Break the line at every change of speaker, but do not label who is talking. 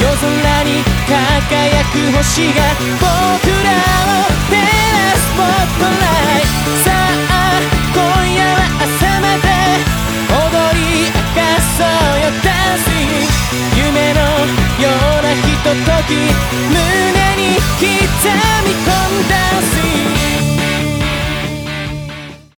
空に輝く星が僕らを照らすスポットライト。さあ今夜は朝まで踊り明かそうよダンシング。夢のようなひととき胸に刻み込んだダンシング。